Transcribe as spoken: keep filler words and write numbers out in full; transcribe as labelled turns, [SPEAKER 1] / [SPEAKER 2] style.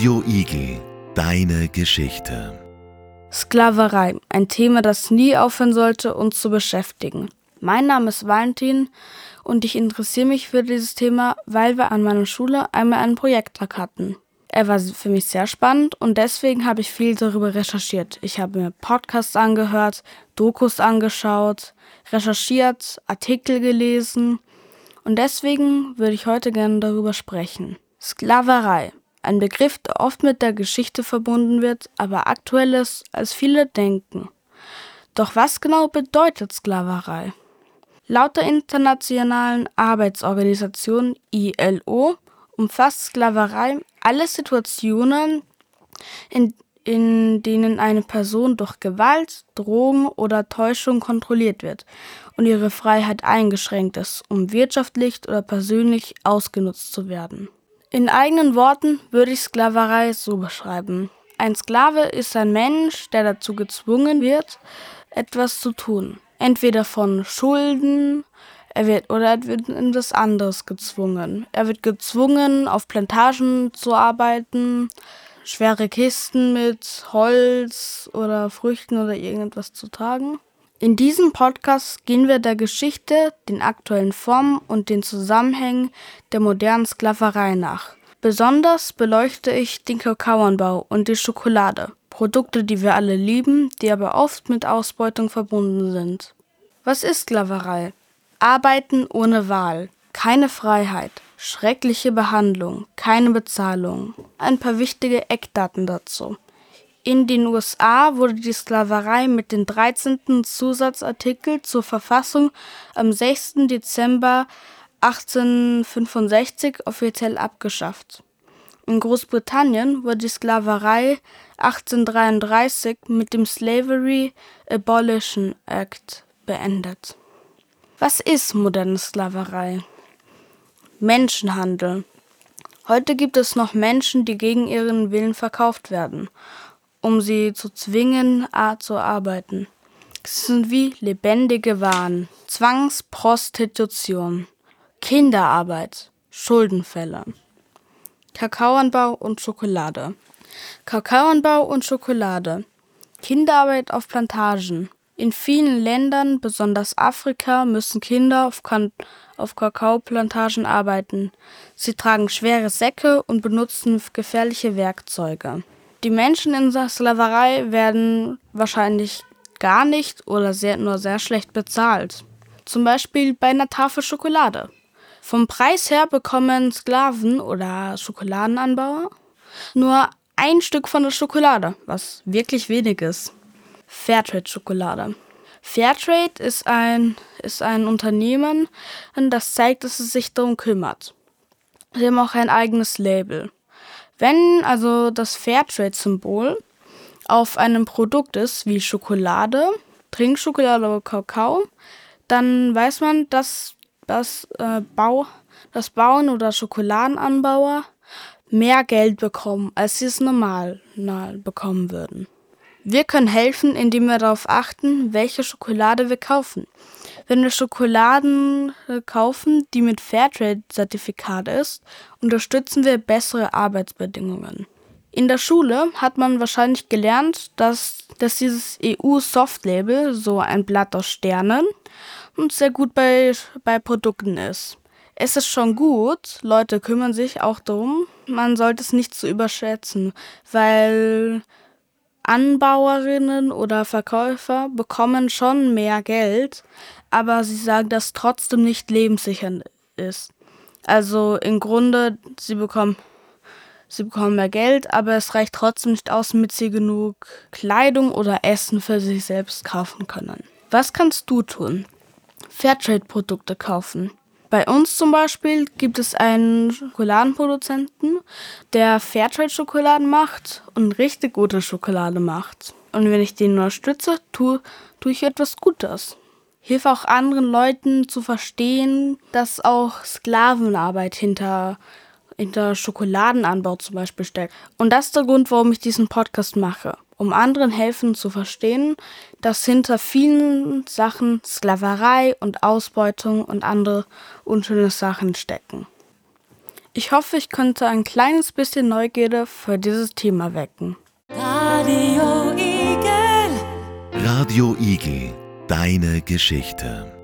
[SPEAKER 1] Radio Igel, deine Geschichte.
[SPEAKER 2] Sklaverei, ein Thema, das nie aufhören sollte, uns zu beschäftigen. Mein Name ist Valentin und ich interessiere mich für dieses Thema, weil wir an meiner Schule einmal einen Projekttag hatten. Er war für mich sehr spannend und deswegen habe ich viel darüber recherchiert. Ich habe mir Podcasts angehört, Dokus angeschaut, recherchiert, Artikel gelesen und deswegen würde ich heute gerne darüber sprechen. Sklaverei, ein Begriff, der oft mit der Geschichte verbunden wird, aber aktuell ist, als viele denken. Doch was genau bedeutet Sklaverei? Laut der Internationalen Arbeitsorganisation I L O umfasst Sklaverei alle Situationen, in, in denen eine Person durch Gewalt, Drogen oder Täuschung kontrolliert wird und ihre Freiheit eingeschränkt ist, um wirtschaftlich oder persönlich ausgenutzt zu werden. In eigenen Worten würde ich Sklaverei so beschreiben. Ein Sklave ist ein Mensch, der dazu gezwungen wird, etwas zu tun. Entweder von Schulden, er wird oder er wird in etwas anderes gezwungen. Er wird gezwungen, auf Plantagen zu arbeiten, schwere Kisten mit Holz oder Früchten oder irgendetwas zu tragen. In diesem Podcast gehen wir der Geschichte, den aktuellen Formen und den Zusammenhängen der modernen Sklaverei nach. Besonders beleuchte ich den Kakaoanbau und die Schokolade, Produkte, die wir alle lieben, die aber oft mit Ausbeutung verbunden sind. Was ist Sklaverei? Arbeiten ohne Wahl, keine Freiheit, schreckliche Behandlung, keine Bezahlung. Ein paar wichtige Eckdaten dazu. In den U S A wurde die Sklaverei mit dem dreizehnten Zusatzartikel zur Verfassung am sechsten Dezember achtzehnhundertfünfundsechzig offiziell abgeschafft. In Großbritannien wurde die Sklaverei achtzehnhundertdreiunddreißig mit dem Slavery Abolition Act beendet. Was ist moderne Sklaverei? Menschenhandel. Heute gibt es noch Menschen, die gegen ihren Willen verkauft werden, um sie zu zwingen, zu arbeiten. Sie sind wie lebendige Waren. Zwangsprostitution, Kinderarbeit, Schuldenfälle. Kakaoanbau und Schokolade. Kakaoanbau und Schokolade. Kinderarbeit auf Plantagen. In vielen Ländern, besonders Afrika, müssen Kinder auf, Kan- auf Kakaoplantagen arbeiten. Sie tragen schwere Säcke und benutzen gefährliche Werkzeuge. Die Menschen in der Sklaverei werden wahrscheinlich gar nicht oder sehr, nur sehr schlecht bezahlt. Zum Beispiel bei einer Tafel Schokolade. Vom Preis her bekommen Sklaven oder Schokoladenanbauer nur ein Stück von der Schokolade, was wirklich wenig ist. Fairtrade-Schokolade. Fairtrade ist ein, ist ein Unternehmen, das zeigt, dass es sich darum kümmert. Sie haben auch ein eigenes Label. Wenn also das Fairtrade-Symbol auf einem Produkt ist, wie Schokolade, Trinkschokolade oder Kakao, dann weiß man, dass das, äh, Bau, das Bauern oder Schokoladenanbauer mehr Geld bekommen, als sie es normal na, bekommen würden. Wir können helfen, indem wir darauf achten, welche Schokolade wir kaufen. Wenn wir Schokoladen kaufen, die mit Fairtrade-Zertifikat ist, unterstützen wir bessere Arbeitsbedingungen. In der Schule hat man wahrscheinlich gelernt, dass, dass dieses E U-Soft-Label, so ein Blatt aus Sternen, und sehr gut bei, bei Produkten ist. Es ist schon gut, Leute kümmern sich auch darum, man sollte es nicht zu überschätzen, weil Anbauerinnen oder Verkäufer bekommen schon mehr Geld, aber sie sagen, dass trotzdem nicht lebenssicher ist. Also im Grunde, sie bekommen, sie bekommen mehr Geld, aber es reicht trotzdem nicht aus, damit sie genug Kleidung oder Essen für sich selbst kaufen können. Was kannst du tun? Fairtrade-Produkte kaufen. Bei uns zum Beispiel gibt es einen Schokoladenproduzenten, der Fairtrade-Schokoladen macht und richtig gute Schokolade macht. Und wenn ich den unterstütze, tue, tue ich etwas Gutes. Hilfe auch anderen Leuten zu verstehen, dass auch Sklavenarbeit hinter, hinter Schokoladenanbau zum Beispiel steckt. Und das ist der Grund, warum ich diesen Podcast mache. Um anderen helfen zu verstehen, dass hinter vielen Sachen Sklaverei und Ausbeutung und andere unschöne Sachen stecken. Ich hoffe, ich konnte ein kleines bisschen Neugierde für dieses Thema wecken.
[SPEAKER 3] Radio Igel.
[SPEAKER 1] Radio Igel, deine Geschichte.